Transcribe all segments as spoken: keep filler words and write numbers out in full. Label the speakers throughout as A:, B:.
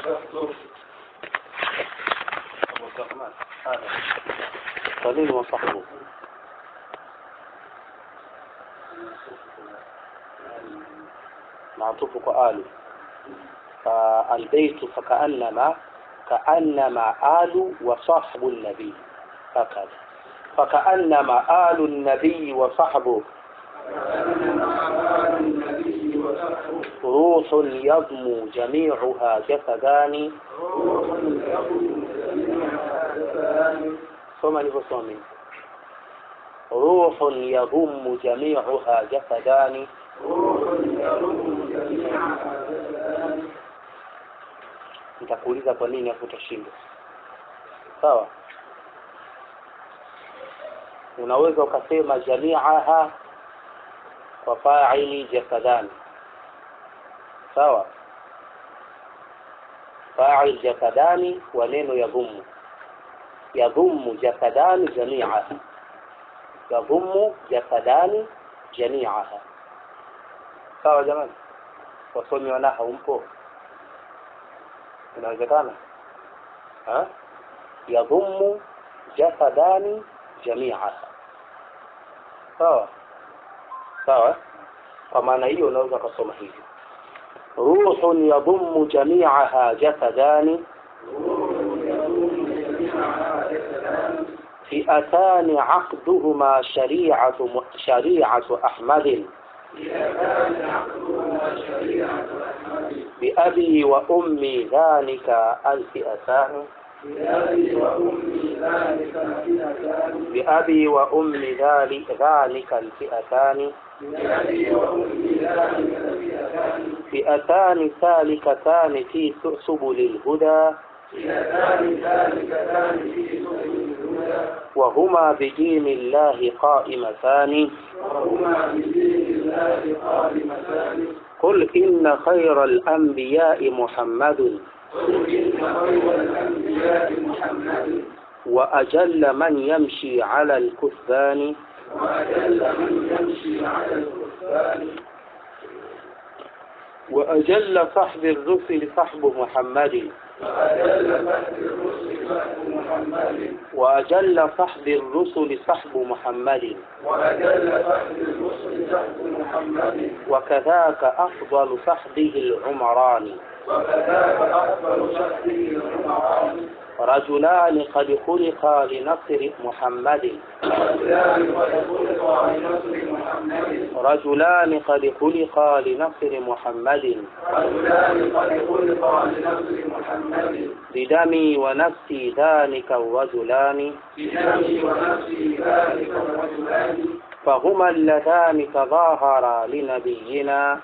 A: قليل وصحبه معطوف آل فالبيت فكأنما كأنما آل وصحب النبي هكذا فكأنما آل النبي وصحبه روح يضم جميعها جسدان ثم لبصومي روح يضم جميعها جسدان nitakuuliza kwa nini hapo utashinda sawa unaweza ukasema jami'aha kwa fa'ili jasadan sawa fa'il jasadani wa neno yadhummu yadhummu jasadani jami'aha yadhummu jasadani jami'aha sawa jamani wasomi wanaha umpo inawezekana ha yadhummu jasadani jami'aha sawa sawa kwa maana hiyo unaweza kusoma hivi ruhun yadhummu jami'aha jasadani fi'atan 'aqduhuma shari'atu shari'atu ahmad بأبي وأمي ذلك الفئتان بأبي وأمي ذلك ذلك الفئتان فئتان سالكتان في سبل الهدى وهما بدين الله قائمتان قل إن خير الأنبياء محمد وأجل من يمشي على الكثبان وأجل صحب الرسل صحب محمد وأجل صحب الرسل صحب محمد وكذاك أفضل صحبه العمران رجلان قد خلقا لنصر محمد رجلان قد خلقا لنصر محمد بدمي ونفسي ذلك الرجلان فهما اللذان تظاهرا لنبينا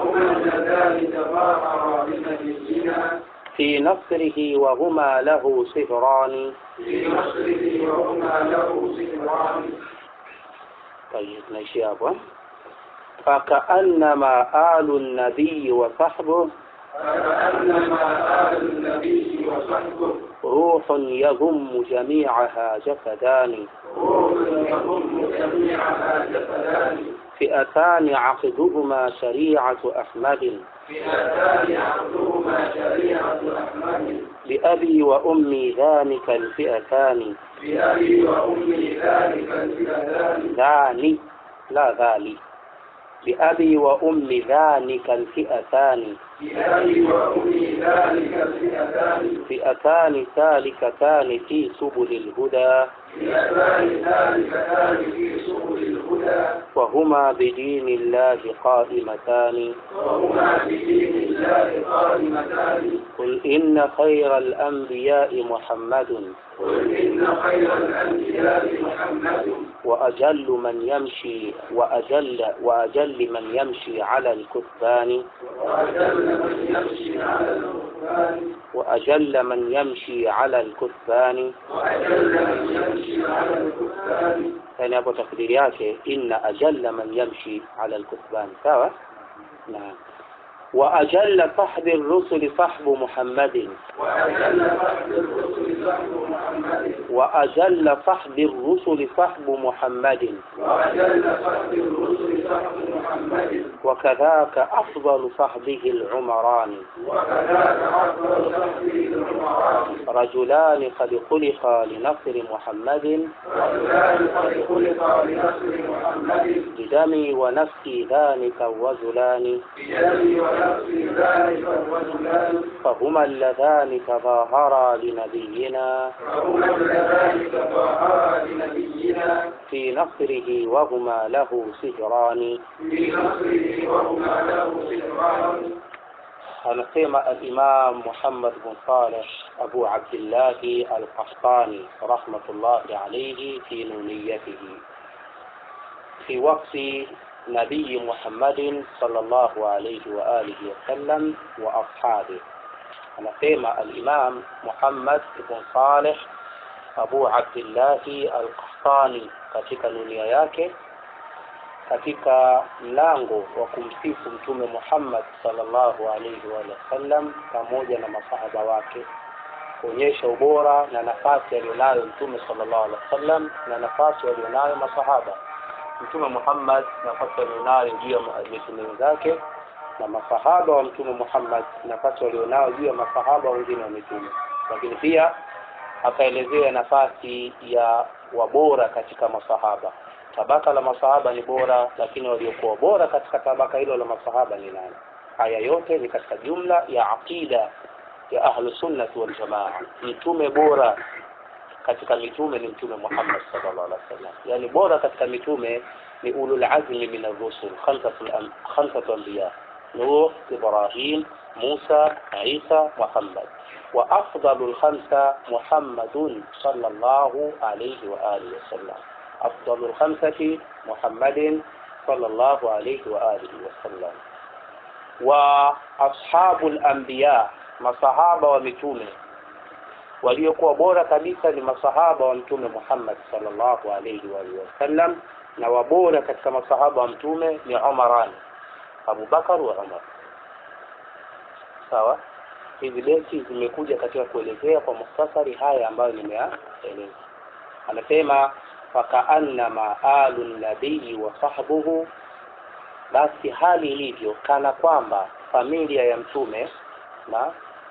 A: في نصره وهما له صهران في نصره وهما له صهران طيب ماشي أبو فكأنما آل النبي وصحبه فكأنما آل النبي وصحبه روح يضم جميعها جسدان روح يضم جميعها جسدان فئتان عقدهما شريعة أحمد فئتان عقدهما شريعة أحمد لأبي وأمي ذلك الفئتان لأبي وأمي ذلك الفئتان ذاني لا ذالي لأبي وأمي ذلك الفئتان لأبي وأمي ذلك الفئتان فئتان سالكتان في سبل الهدى فئتان سالكتان في سبل الهدى وهما بدين الله قائمتان وهما بدين الله قائمتان قل إن خير الأنبياء محمد قل إن خير الأنبياء محمد وأجل من يمشي وأجل وأجل من يمشي على الكثبان وأجل من يمشي على الكثبان وأجل من يمشي على الكثبان وأجل من يمشي على الكثبان يعني أبو تقديرياته إن أجل من يمشي على الكثبان سوا نعم وأجل صحب الرسل صحب محمد
B: وأجل صحب الرسل صحب محمد
A: وأجل صحب الرسل صحب محمد
B: وأجل صحب الرسل صحب محمد
A: وكذاك أفضل صحبه العمران
B: وكذاك أفضل صحبه العمران
A: رجلان قد خلقا لنصر محمد
B: رجلان قد خلقا لنصر محمد
A: بدمي ونفسي ذلك الرجلان
B: بيدي ونفسي ذلك الرجلان
A: فهما اللذان تظاهرا لنبينا
B: فهما اللذان تظاهرا لنبينا
A: في نصره وهما له سهران.
B: في نصره وهما له سهران.
A: anasema al-Imam Muhammad bin Salih Abu Abdullah al-Qahtani rahmatullahi alayhi fi nuniyatihi fi waqti nabii Muhammadin sallallahu alayhi wa alihi wa sallam wa ashabihi. Anasema al-Imam Muhammad bin Salih Abu Abdullah al-Qahtani katika nunia yake katika mlango wa kumsifu mtume Muhammad sallallahu alayhi wa sallam pamoja na masahaba wake, kuonyesha ubora na nafasi aliyonayo mtume sallallahu alayhi wa sallam na nafasi aliyonayo masahaba. Mtume Muhammad nafasi aliyonayo juu ya mitume wenzake, na masahaba wa mtume Muhammad nafasi walionayo juu ya masahaba wengine wa mitume. Lakini pia akaelezea nafasi ya wabora katika masahaba. Tabaka la masahaba ni bora, lakini waliokuwa bora katika tabaka hilo la masahaba ni nani? Haya yote ni katika jumla ya aqida ya ahlus sunnah wal jamaa. Mtume bora katika mitume ni mtume Muhammad sallallahu alaihi wasallam. Yani bora katika mitume ni ulul azmi min ar-rusul, khamsatul khamsatul anbiya: Nuh, Ibrahim, Musa, Isa, Muhammad. Wa afdalul khamsa Muhammadun sallallahu alaihi wa alihi wasallam. أفضل الخمسة محمد صلى الله عليه وآله وسلم. وأصحاب الأنبياء مصحابة ومتومة waliokuwa bora kabisa ni masahaba wa mtume Muhammad sallallahu alayhi wa alihi wasallam, na wabora katika masahaba wa mtume ni Umaran, Abu Bakar wa Umar. Sawa, hizi beti zimekuja katika kuelezea kwa mukhtasari haya ambayo nimeeleza. Anasema fakaannama alun nabii wa sahbuhu, basi hali ilivyo kana kwamba familia ya mtume na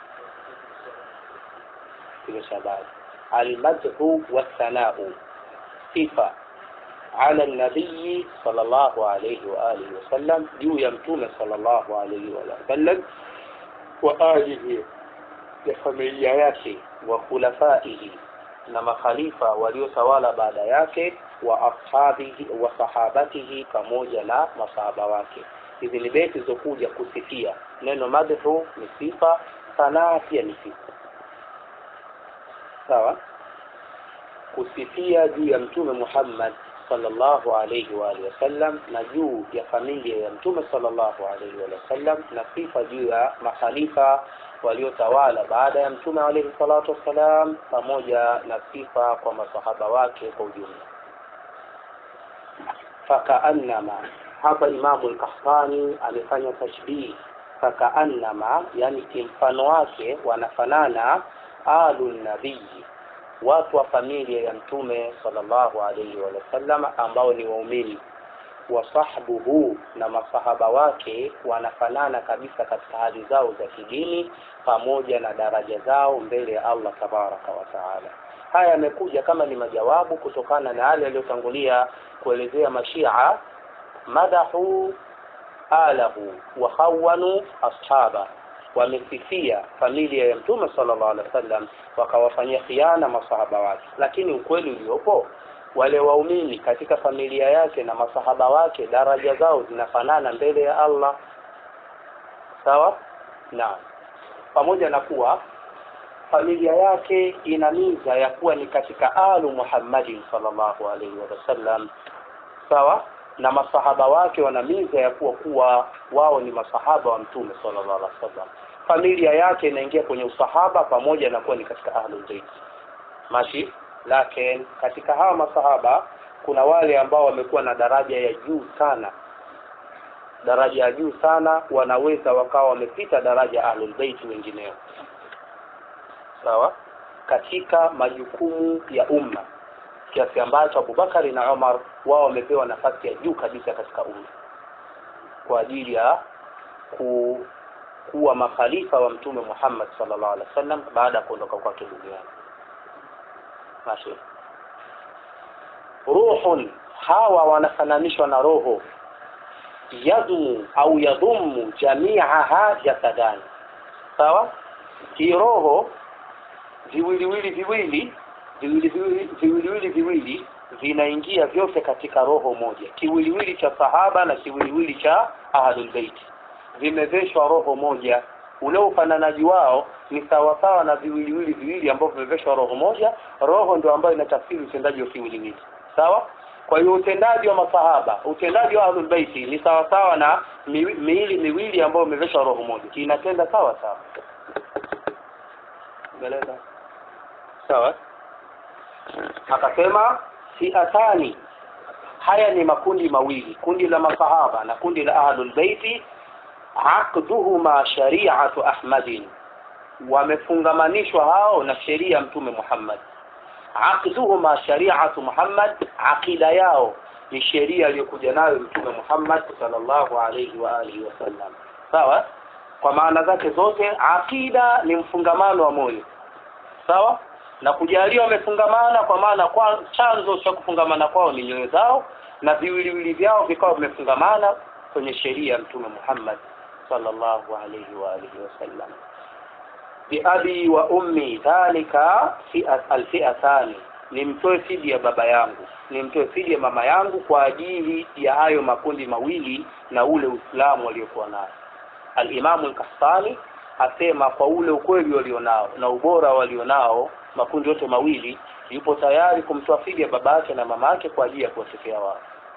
A: kimeshabali al-madhu wa sanau, sifa ala nabii sallallahu alayhi wa alihi wasallam, juu ya mtume sallallahu alayhi wa sallam, wa alihi, ya familia yake, wa khulafaihi, na makhalifa waliotawala baada yake, wa ashabihi wa sahabatihi, pamoja na masahaba wake. Hizi ni beti zokuja kusifia. Neno madhu ni sifa, sanaa pia ni sifa. Sawa, kusifia juu ya mtume Muhammad sallallahu alayhi wa alihi wasallam na juu ya familia ya mtume sallallahu alayhi wa sallam, na sifa juu ya makhalifa waliotawala baada ya mtume alayhi salatu wasalam, pamoja na sifa kwa masahaba wake kwa ujumla. Fakaannama, hapa Imamu al-Qahtani amefanya tashbih. Fakaannama, yani mfano wake wanafanana alun nabii, watu wa familia ya mtume sallallahu alayhi wa sallam ambao ni waumini, wa sahbuhu, na masahaba wake wanafanana kabisa katika hali zao za kidini pamoja na daraja zao mbele ya Allah tabaraka wa taala. Haya yamekuja kama ni majawabu kutokana na yale yaliyotangulia kuelezea mashia madahu alahu wa khawanu ashaba, wamesifia familia ya mtume sallallahu alaihi wasallam wakawafanyia khiana masahaba wake. Lakini ukweli uliopo, wale waumini katika familia yake na masahaba wake daraja zao zinafanana mbele ya Allah. Sawa? Naam. Pamoja na kuwa familia yake ina miza ya kuwa ni katika alu Muhammadin sallallahu alaihi wasallam. Sawa? Na masahaba wake wana miza ya kuwa kuwa wao ni masahaba wa mtume sallallahu alaihi wasallam. Familia yake inaingia kwenye usahaba pamoja na kuwa ni katika ahlul bait. Mashi, lakini katika hawa masahaba kuna wale ambao wamekuwa na daraja ya juu sana daraja ya juu sana, wanaweza wakawa wamepita daraja ahlul bait wengineo, sawa, katika majukumu ya umma, kiasi ambacho Abubakari na Umar wao wamepewa nafasi ya juu kabisa katika umma kwa ajili ya ku, kuwa makhalifa wa Mtume Muhammad sallallahu alaihi wasallam baada ya kuondoka kwake duniani. Mashi ruhun, hawa wanafananishwa na roho, yadmu au yadhumu jami'aha jasadan, sawa. Hii roho viwiliwili viwili viwiliwili viwiliwili viwili vinaingia vyote katika roho moja. Kiwiliwili cha sahaba na kiwiliwili cha ahlul bait vimeveshwa roho moja. Ule ufananaji wao ni sawa sawa na viwiliwili viwili ambavyo vimeveshwa roho moja. Roho ndio ambayo inatafsiri utendaji wa kiwiliwili, sawa. Kwa hiyo utendaji wa masahaba, utendaji wa ahlul bait ni sawa sawa na miili miwili ambayo imeveshwa roho moja, inatenda sawa sawa. Umeelewa? Sawa. Akasema fiatani, haya ni makundi mawili, kundi la masahaba na kundi la ahlul bait. Aqduhuma shari'atu Ahmadin, wamefungamanishwa hao na sheria Mtume Muhammad. Aqduhuma shari'atu Muhammad, aqida yao ni sheria aliyokuja nayo Mtume Muhammad sallallahu alayhi wa alihi wasallam, sawa. Kwa maana zake zote aqida ni mfungamano wa moyo, sawa, na kujalia wamefungamana kwa maana kwa chanzo cha kufungamana kwao ni nyoyo zao, na viwiliwili vyao vikao vimefungamana kwenye sheria ya Mtume Muhammad sallallahu alayhi wa alihi wasallam. Bi abi wa ummi dhalika fi'at al-fi'atani, nimtoe fidi ya baba yangu, nimtoe fidi ya mama yangu kwa ajili ya hayo makundi mawili na ule Uislamu waliokuwa nao. Al-Imam al-Qahtani asema kwa ule ukweli walionao na ubora walionao makundi yote mawili, yupo tayari kumtoa fidi ya baba yake na mama yake kwa ajili ya kuwatetea wao.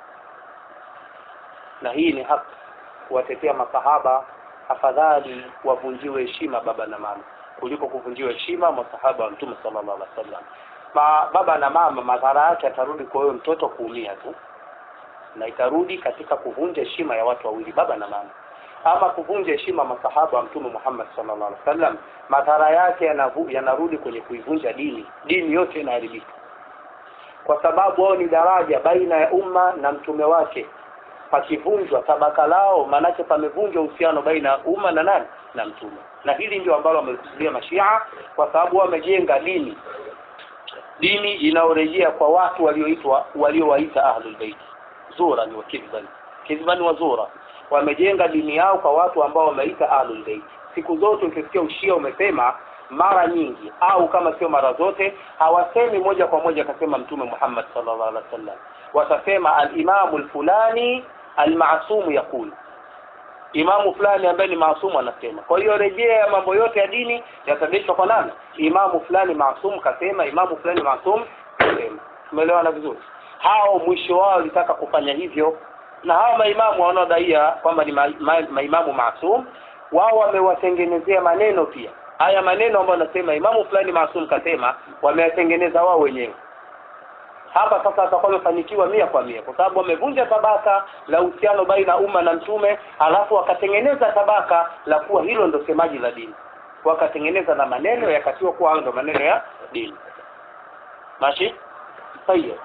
A: Na hii ni haki kuwatetea masahaba. Afadhali wavunjiwe heshima baba na mama kuliko kuvunjiwa heshima masahaba wa Mtume sallallahu alaihi wasallam. Ma baba na mama, madhara yake atarudi kwa huyo mtoto kuumia tu, na itarudi katika kuvunja heshima ya watu wawili, baba na mama. Ama kuvunja heshima masahaba wa Mtume Muhammad sallallahu alaihi wasallam, madhara yake yanarudi kwenye kuivunja dini. Dini yote inaharibika, kwa sababu wao ni daraja baina ya umma na mtume wake. Pakivunjwa tabaka lao, manake pamevunjwa uhusiano baina ya umma na nani? Na mtume. Na hili ndio ambalo wamekusudia Mashia, kwa sababu wamejenga dini dini inaorejea kwa watu walioitwa waliowaita ahlul bait. Zura ni wakizbani kizbani wa zura, wamejenga dini yao kwa watu ambao wameita ahlul bait. Siku zote ukisikia ushia umesema mara nyingi au kama sio mara zote, hawasemi moja kwa moja kasema Mtume Muhammad sallallahu alaihi wasallam. Watasema al-imamu al-fulani al-ma'sum yaqul, imamu fulani ambaye ni maasumu anasema. Kwa hiyo rejea ya mambo yote ya dini yatabishwa kwa nani? Imamu fulani maasum kasema, imamu fulani maasum kasema. Tumeelewana vizuri? Hao mwisho wao walitaka kufanya hivyo, na hao maimamu wanaodai kwamba ni maimamu maasum, wao wamewatengenezea maneno pia. Haya maneno ambayo nasema imamu fulani maasum kasema, wameyatengeneza wao wenyewe. Hapa sasa atakuwa amefanikiwa mia kwa mia, kwa sababu wamevunja tabaka la uhusiano baina umma na mtume, alafu wakatengeneza tabaka la kuwa hilo ndio semaji la dini. Wakatengeneza na maneno yakatiwa kuwa ndio maneno ya dini. Mashi? Sahihi.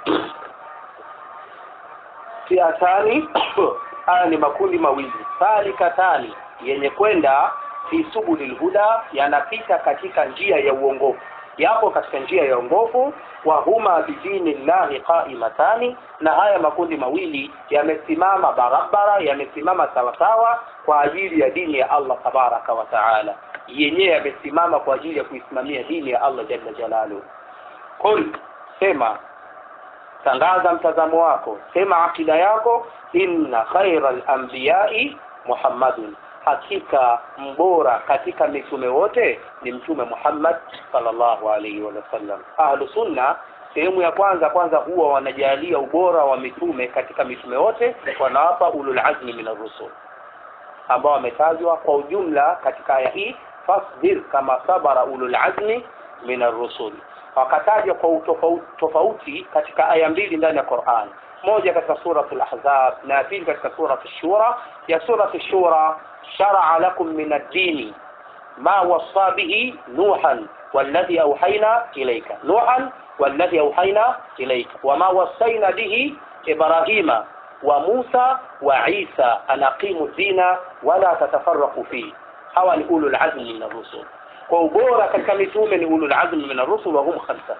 A: Fiatani, haya ni makundi mawili. Salikatani, yenye kwenda fi subulil huda, yanapita katika njia ya uongofu. Yapo katika njia ya uongofu. Wa huma bidinillahi qaimatani, na haya makundi mawili yamesimama barabara, yamesimama sawasawa kwa ajili ya dini ya Allah tabaraka wa taala. Yenyewe yamesimama kwa ajili ya kuisimamia dini ya Allah jalla jalaluhu. Qul, sema, tangaza mtazamo wako, sema akida yako, inna khairal anbiya'i Muhammadun, hakika mbora katika mitume wote ni Mtume Muhammad sallallahu alaihi wa sallam. Ahlu sunna sehemu ya kwanza kwanza huwa wanajalia ubora wa mitume katika mitume wote, wanawapa ulul azmi min ar-rusul ambao wametajwa kwa ujumla katika aya hii, fasbir kama sabara ulul azmi min ar-rusul. wakataja kwa utofauti tofauti katika aya mbili ndani ya Qur'an, moja katika sura al-Ahzab na pili katika sura ash-Shura. Ya sura ash-Shura, shar'a lakum min ad-din ma wassa bihi nuhan walladhi awhayna ilayka nuhan walladhi awhayna ilayka wama wassayna bihi ibrahima wa Musa wa Isa an aqimu ad-dina wala tatafarraqu fihi. Hawa ni ulul azmi min ar-rusul. Kwa ubora katika mitume ni ulul azmi min ar-rusul wa hum khamsa.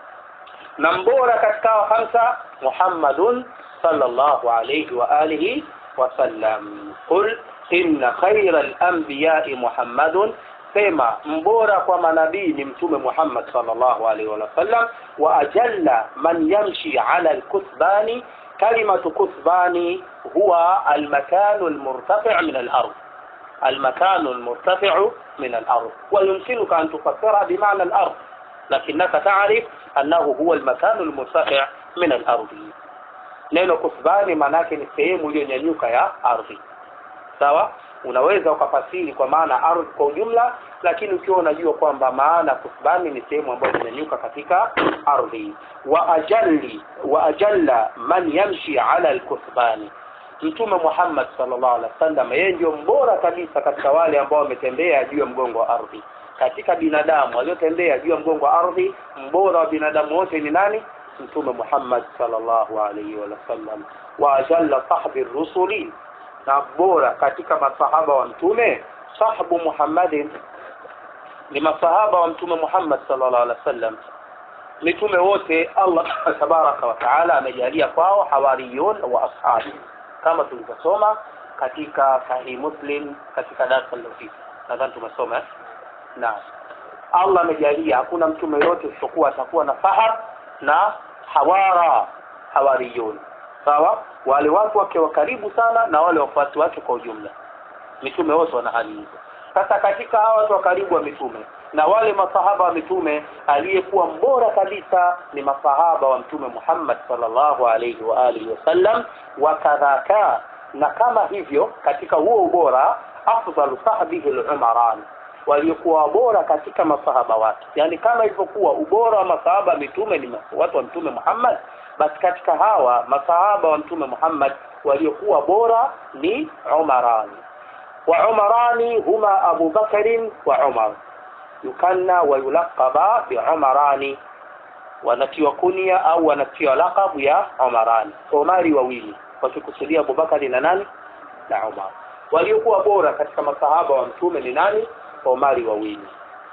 A: Na mbora katika khamsa Muhammadun sallallahu alayhi wa alihi wa sallam. Qul inna khayra al-anbiya'i Muhammadun, sema mbora kwa manabii ni mtume Muhammad sallallahu alayhi wa sallam. Wa ajalla man yamshi ala al-kuthbani, kalimatu kuthbani huwa al-makanu al-murtafi' min al-ard. المكان المرتفع من الأرض ويمكنك أن تفسرها بمعنى الأرض، لكنك تعرف أنه هو المكان المرتفع من الأرض. neno kusbani manake ni sehemu iliyonyanyuka ya ardhi. Sawa, unaweza ukafasiri kwa maana ardhi kwa ujumla, lakini ukiwa unajua kwamba maana kusbani ni sehemu ambayo inanyanyuka katika ardhi. Wa ajalli wa ajalla man yamshi ala al-kusbani, Mtume Muhammad sallallahu alaihi wasallam yeye ndio mbora kabisa katika wale ambao wametembea juu ya mgongo wa ardhi. Katika binadamu waliotembea juu ya mgongo wa ardhi, mbora wa binadamu wote ni nani? Mtume Muhammad sallallahu alaihi wasallam. Wa ajalla sahbi rusuli, na bora katika masahaba wa mtume, sahbu Muhammadin ni masahaba wa mtume Muhammad sallallahu alaihi wasallam. Mitume wote Allah tabaraka wa taala amejalia kwao hawariyun wa ashabi, kama tulivyosoma katika Sahih Muslim katika darasa lililopita. Nadhani tumesoma na Allah amejalia hakuna mtume yote isipokuwa atakuwa na sahab na hawara, hawariyun. Sawa, wale watu wake wa karibu sana na wale wafuasi wake kwa ujumla. Mitume wote wana hali hizo. Sasa katika hawa watu wa karibu wa mitume na wale masahaba wa mitume, aliyekuwa mbora kabisa ni masahaba wa mtume Muhammad sallallahu alayhi wa alihi wasallam. Wakadhaka, na kama hivyo katika huo ubora, afdalu sahbihi al-umaran, waliokuwa bora katika masahaba wake. Yani kama ilivyokuwa ubora wa masahaba mitume ni watu wa mtume Muhammad, basi katika hawa masahaba wa mtume Muhammad waliokuwa bora ni umaran. Wa umarani huma Abu Bakr wa Umar, yukanna wa yulaqaba bi umarani, wanatiwa kunia au wanatiwa laqab ya umarani. Umari wawili wakikusudia Abu Bakr na nani? Na Umar. Waliokuwa bora katika masahaba wa mtume ni nani? Umari wawili.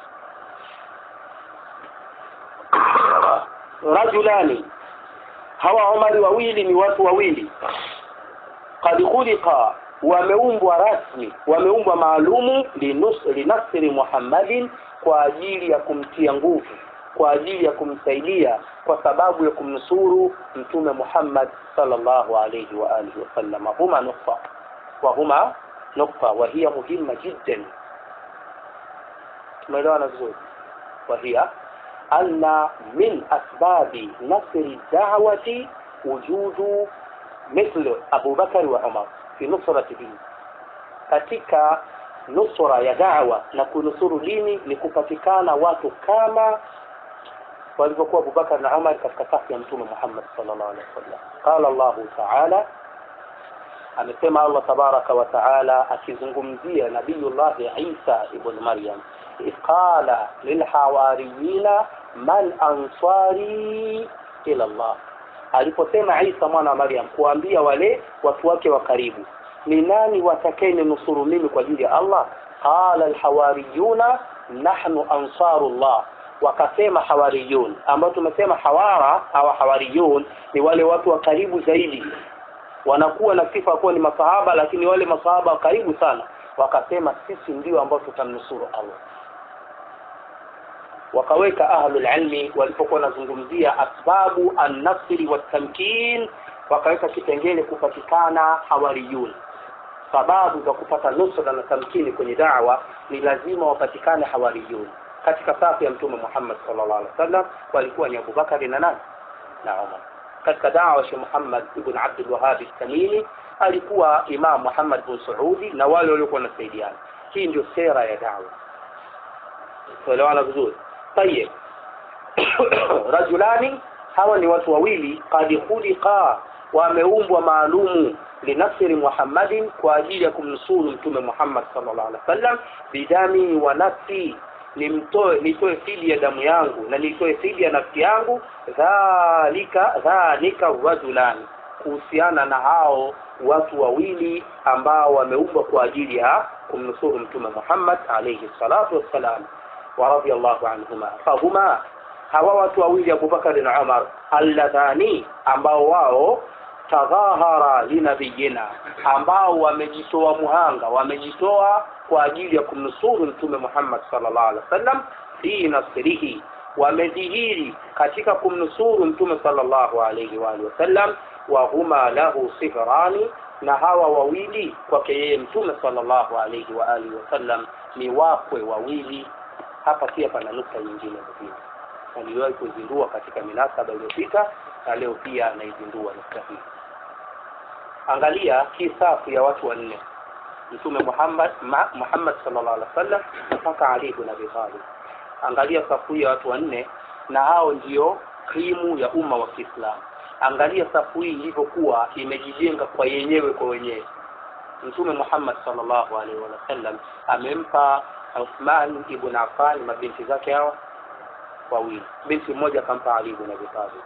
A: Rajulani, hawa Umari wawili ni watu wawili. Qad khuliqa, wameumbwa rasmi, wameumbwa maalumu linasri Muhammadin, kwa ajili ya kumtia nguvu, kwa ajili ya kumsaidia, kwa sababu ya kumnusuru mtume Muhammad sallallahu alayhi wa alihi wasallam. Huma nukta wa huma nukta wa hiya muhimma jiddan. tumeelewana vizuri. Wa hiya anna min asbabi nasri da'wati wujudu mithlu Abu Bakar wa Umar fi nusrati dini. Katika nusra ya da'wa na kunusuru dini ni kupatikana watu kama walivyokuwa Abu Bakar na Umar katika safu ya mtume Muhammad sallallahu alaihi wasallam. Qala Allah ta'ala, amesema Allah tabaraka wa ta'ala akizungumzia Nabiyullah Isa ibn Maryam, qala lil hawariyina man ansari ila Allah. Aliposema Isa mwana wa Maryam kuambia wale watu wake wa karibu, ni nani watakayeni nusuru mimi kwa ajili ya Allah? Qala al hawariyuna nahnu ansarullah. Wakasema hawariyun, ambao tumesema hawara au hawariyun ni wale watu wa karibu zaidi, wanakuwa na sifa kuwa ni masahaba, lakini wale masahaba wa karibu sana wakasema sisi ndio ambao tutamnusuru Allah. Wakaweka ahlul ilmi walipokuwa nazungumzia asbabu an-nasri wat-tamkin, wakaweka kipengele kupatikana hawariyun. Sababu za kupata nusra na tamkini kwenye da'wa ni lazima wapatikane hawariyun. Katika safu ya mtume Muhammad sallallahu alaihi wasallam walikuwa ni Abu Bakar na nani? Na Umar. Katika da'wa ya Muhammad ibn Abdul Wahhab al-Tamimi alikuwa Imam Muhammad ibn Saudi na wale waliokuwa wanasaidiana. Hii ndio sera ya da'wa. Tuelewana vizuri. Tayeb. rajulani, hawa ni watu wawili, qad khuliqa, wameumbwa maalumu, linasri Muhammadin, kwa ajili ya kumnusuru mtume Muhammad sallallahu alaihi wasallam, bidami wa nafsi, nimtoe nitoe fidi ya damu yangu na nitoe fidi ya nafsi yangu, dhalika dhalika rajulani, kuhusiana na hao watu wawili ambao wameumbwa kwa ajili ya kumnusuru mtume Muhammad alayhi salatu wassalam, wa radiyallahu anhuma. Fahuma, hawa watu wawili Abu Bakar na Umar, alladhani, ambao wao tadhahara linabiyina, ambao wamejitoa muhanga, wamejitoa kwa ajili ya kumnusuru mtume Muhammad sallallahu alaihi wasallam, fi nasrihi, wamedhihiri katika kumnusuru mtume sallallahu alaihi wa alihi wasallam, wa huma lahu sihrani, na hawa wawili kwake yeye mtume sallallahu alaihi wa alihi wasallam ni wakwe wawili. Hapa pia pana nukta nyingine muhimu niliwahi kuzindua katika minasaba iliyopita, na leo pia naizindua nukta hii. Angalia hii safu ya watu wanne, mtume Muhammad ma, Muhammad sallallahu alaihi wasallam mpaka Ali ibn Abi Talib. Angalia safu ya watu wanne, na hao ndio krimu ya umma wa Kiislamu. Angalia safu hii ilivyokuwa imejijenga kwa yenyewe kwa wenyewe. Mtume Muhammad sallallahu alaihi wasallam amempa Uthman ibn Affan mabinti zake hao wawili, binti mmoja akampa Ali ibn Abi Talib.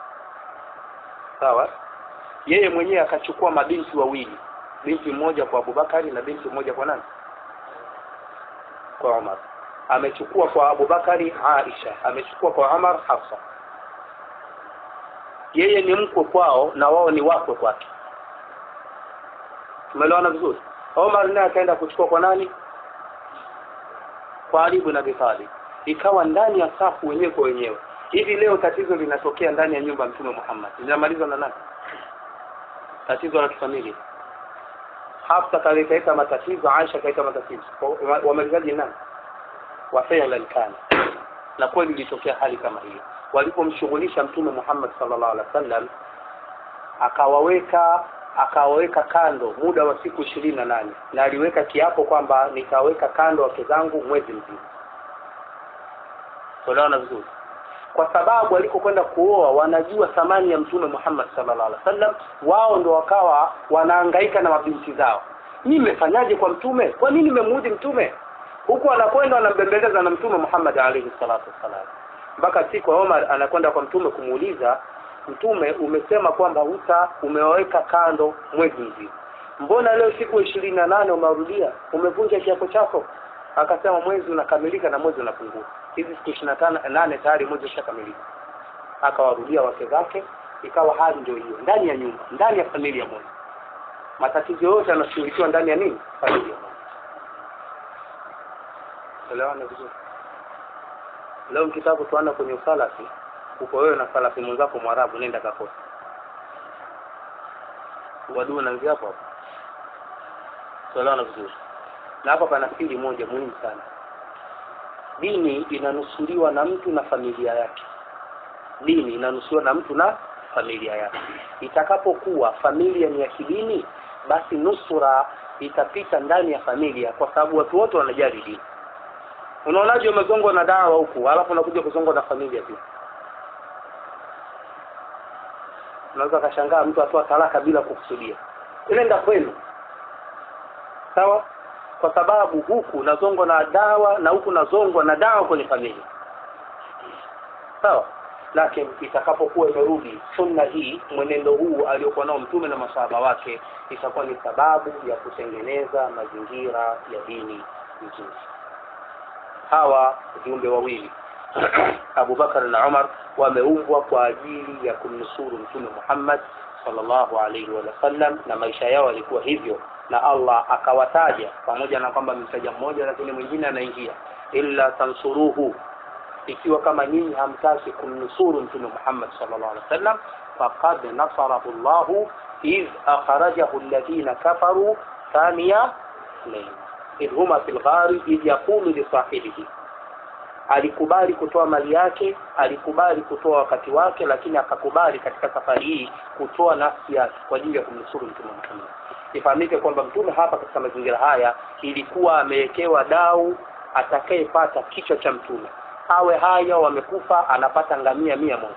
A: Sawa? Yeye mwenyewe akachukua mabinti wawili, binti mmoja kwa Abubakari na binti mmoja kwa nani? Kwa Umar. Amechukua kwa Abubakari Aisha, amechukua kwa Umar Hafsa. Yeye ni mkwe kwao na wao ni wakwe kwake. Tumeelewana vizuri? Umar naye akaenda kuchukua kwa nani? Kwa Ali ibn Abi Talib. Ikawa ndani ya safu wenyewe kwa wenyewe. Hivi leo tatizo linatokea ndani ya nyumba Mtume Muhammad, linamalizwa na nani? Tatizo la kifamilia. Hafsa kaleta matatizo, Aisha kaleta matatizo. Wamalizaji nani? Wafailan kana. Na kweli ilitokea hali kama hiyo. Walipomshughulisha Mtume Muhammad sallallahu alaihi wasallam, akawaweka akawaweka kando muda wa siku ishirini na nane, na aliweka kiapo kwamba nitaweka kando wake zangu mwezi mzima. Tunaona vizuri. Kwa sababu walikokwenda kuoa wanajua thamani ya Mtume Muhammad sallallahu alaihi wasallam, wao ndio wakawa wanahangaika na mabinti zao. Mimi nimefanyaje kwa Mtume? Kwa nini nimemuudhi Mtume? Huko anakwenda anambembeleza na Mtume Muhammad alayhi salatu wasallam. Mpaka siku Omar anakwenda kwa Mtume kumuuliza, Mtume umesema kwamba uta umeweka kando mwezi mzima, mbona leo siku ishirini na nane umerudia? Umevunja kiapo chako? Akasema mwezi unakamilika na mwezi unapungua, hizi siku ishirini na nane tayari mwezi ushakamilika. Akawarudia wake zake, ikawa hali ndio hiyo ndani ya nyumba, ndani ya familia moja. Matatizo yote yanashughulikiwa ndani ya nini? Familia moja. Elewana vizuri. Leo kitabu tuana kwenye usalafi, uko wewe na salafi mwenzako Mwarabu, nenda kakosa. Wadu wanaanzia hapo hapo. Elewana vizuri. Na hapa pana siri moja muhimu sana. Dini inanusuriwa na mtu na familia yake. Dini inanusuriwa na mtu na familia yake. Itakapokuwa familia ni ya kidini, basi nusura itapita ndani ya familia, kwa sababu watu wote wanajali dini. Unaonaje umezongwa na dawa huku, alafu unakuja kuzongwa na familia pia? Unaweza kashangaa mtu atoa talaka bila kukusudia. Inaenda kwenu. Sawa? Kwa sababu huku nazongwa na dawa na huku nazongwa na dawa kwenye familia. Sawa? Lakini itakapokuwa imerudi sunna hii, mwenendo huu aliokuwa nao Mtume na masahaba wake, itakuwa ni sababu ya kutengeneza mazingira ya dini nzuri. Hawa viumbe wawili Abu Bakar na Umar wameumbwa kwa ajili ya kumnusuru Mtume Muhammad sallallahu alaihi wa sallam, na maisha yao yalikuwa hivyo, na Allah akawataja pamoja na kwamba mtaja mmoja lakini mwingine anaingia, illa tansuruhu, ikiwa kama nyinyi hamtaki kumnusuru Mtume Muhammad sallallahu alaihi wasallam, faqad nasarahu Allah iz akhrajahu alladhina kafaru thaniya layl idh huma fil ghari idh yaqulu li sahibihi. Alikubali kutoa mali yake, alikubali kutoa wakati wake, lakini akakubali katika safari hii kutoa nafsi yake kwa ajili ya kumnusuru Mtume Muhammad. Ifahamike kwamba Mtume hapa katika mazingira haya ilikuwa amewekewa dau atakayepata kichwa cha Mtume, awe haya wamekufa, anapata ngamia mia moja.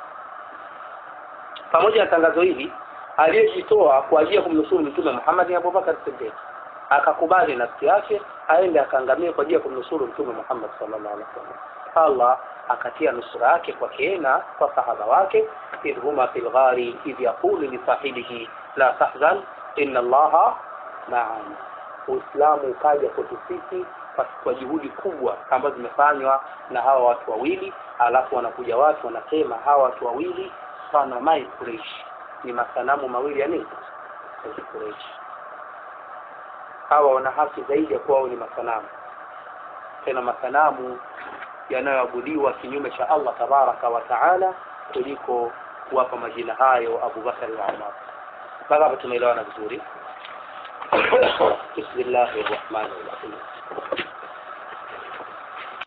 A: Pamoja na tangazo hili, aliyejitoa kwa ajili ya kumnusuru Mtume Muhammad ni Abu Bakar Siddiq, akakubali nafsi yake aende akaangamie kwa ajili ya kumnusuru Mtume Muhammad sallallahu alaihi wasallam. Allah akatia nusura yake kwa kena kwa sahaba wake, idhuma fil ghari idh yaqulu li sahibihi la tahzan inna Allaha ma'ana. Uislamu ukaja kwetu sisi kwa juhudi kubwa ambazo zimefanywa na hawa watu wawili, alafu wanakuja watu wanasema hawa watu wawili sana mai Quraysh, ni masanamu mawili ya nini Quraysh. Hawa wana haki zaidi ya kuwa ni masanamu, tena masanamu yanayoabudiwa kinyume cha Allah tabaraka wa taala, kuliko kuwapa majina hayo Abu Bakar na Umar. Baba, tumeelewana vizuri. Bismillahir Rahmanir Rahim.